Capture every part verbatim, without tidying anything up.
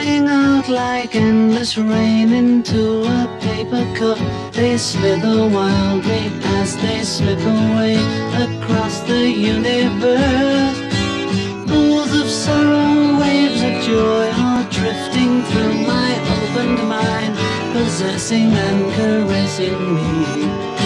Drying out like endless rain into a paper cup. They slither wildly as they slip away across the universe. Pools of sorrow, waves of joy are drifting through my opened mind, possessing and caressing me.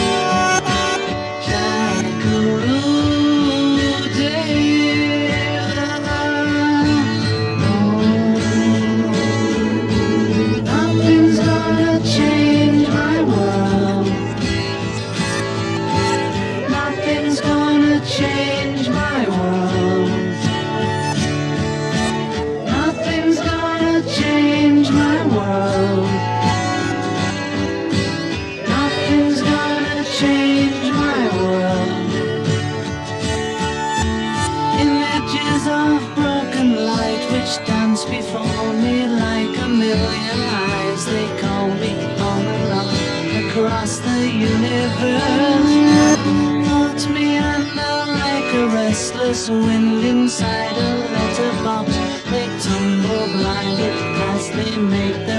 Change my world. Nothing's gonna change my world. Nothing's gonna change my world. Images of broken light which dance before me like a million eyes. They call me on and on across the universe. Hold me under like a restless wind inside a letterbox. They tumble blinded as they make their